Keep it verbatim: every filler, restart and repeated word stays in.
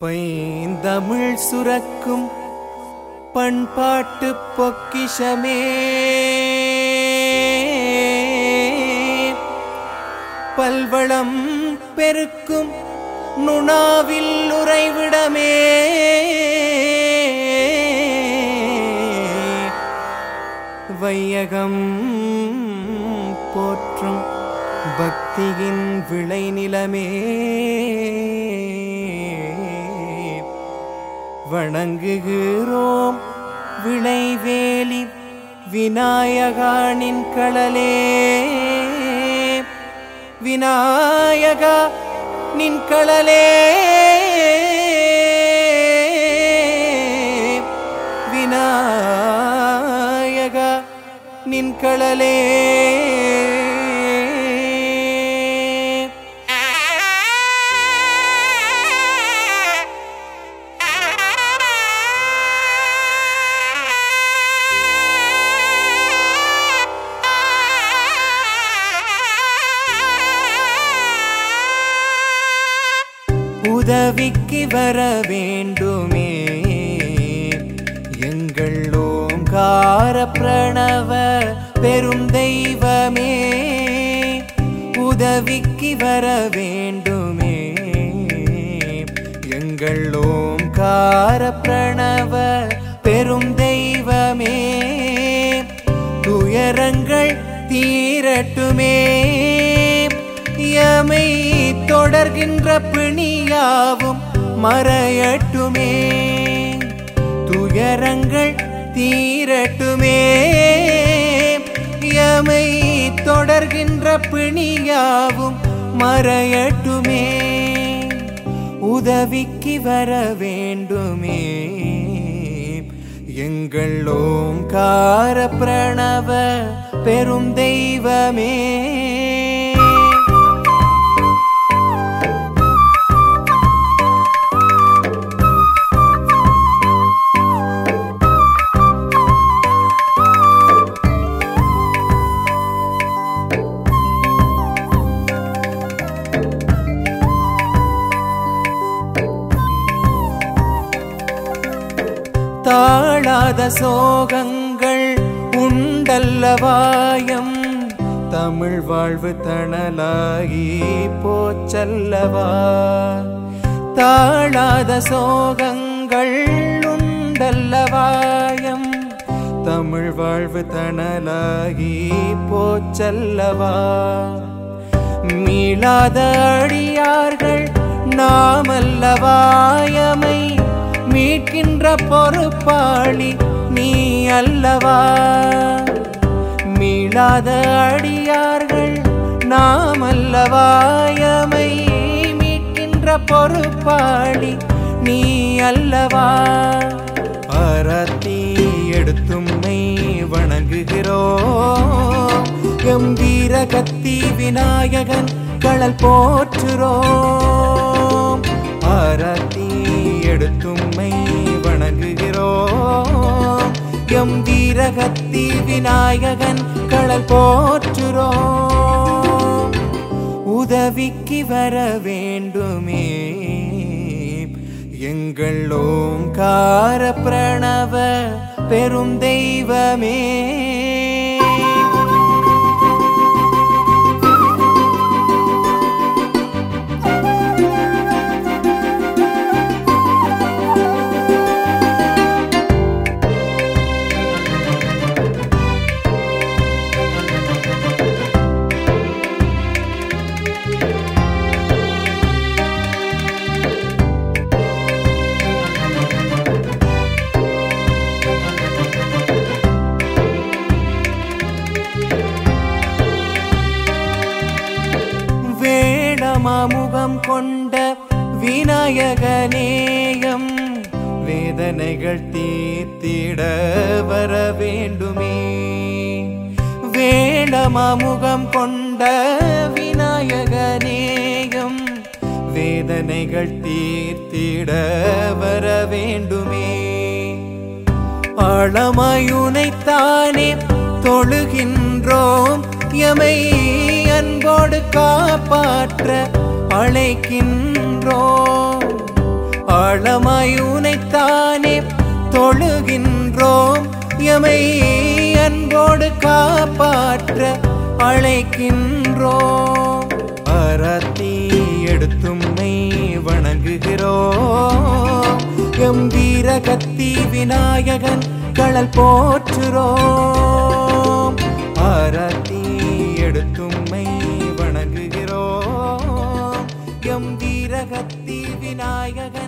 பைந்தமிழ் சுரக்கும் பண்பாட்டு பொக்கிஷமே, பல்வளம் பெருக்கும் நுணாவில் உறைவிடமே, வையகம் போற்றும் பக்தியின் விளைநிலமே, வணங்குகிறோம் விளைவேலி விநாயகானின் களலே, விநாயகா நின் களலே, விநாயகா நின் களலே. உதவிக்கு வர வேண்டுமே எங்கள் ஓங்கார பிரணவ பெரும் தெய்வமே, உதவிக்கு வர வேண்டுமே எங்கள் ஓங்கார பிரணவ பெரும் தெய்வமே, துயரங்கள் தீரட்டுமே, யமை தொடர்கின்ற பிணியாவும் மறையட்டுமே, துயரங்கள் தீரட்டுமே, யமை தொடர்கின்ற பிணியாவும் மறையட்டுமே, உதவிக்கு வர வேண்டுமே எங்கள் ஓங்கார பிரணவ பெரும் தெய்வமே. தாழாத சோகங்கள் உண்டல்லவாயம், தமிழ் வாழ்வு தணலாகி போச்சல்லவா, தாழாத சோகங்கள் உண்டல்லவாயம், தமிழ் வாழ்வு தணலாகி போச்சல்லவா, மீளாத அடியார்கள் நாமல்லவாயமை மீட்கின்ற பொறுப்பாளி நீ அல்லவா, மீளாத அடியார்கள் நாம் அல்லவாயமை மீட்கின்ற பொறுப்பாளி நீ அல்லவா, ஆரத்தி எடுத்தும்மை வணங்குகிறோம், எம் வீரகத்தி விநாயகன் களல் போற்றுறோம், ஆரத்தி எடுத்தும்மை வணங்குகிறோம், எம் வீரகத்தி விநாயகன் களல் போற்றுறோம், உதவிக்கு வர வேண்டுமே எங்கள் ஓங்கார பிரணவ பெரும் தெய்வமே. வேடமாமுகம் கொண்ட விநாயகநேயம், வேதனைகள் தீர்த்திட வர வேண்டுமே, வேடமாமுகம் கொண்ட விநாயகநேயம், வேதனைகள் தீர்த்திட வர வேண்டுமே, ஆழமாயுனைத்தானே தொழுகின்றோம், யமை அன்போடு காப்பாற்ற அழைக்கின்றோம், ஆழமாய் உனைத்தானே தொழுகின்றோம் எமை அன்போடு காப்பாற்ற அழைக்கின்றோம் அரத்தி எடுத்தும்மை வணங்குகிறோம் எம் வீர கத்தி விநாயகன் களல் போற்றுறோம் அரத்தி எடுத்தும்மை வணங்குகிறோம் எம் வீர கத்தி விநாயகன்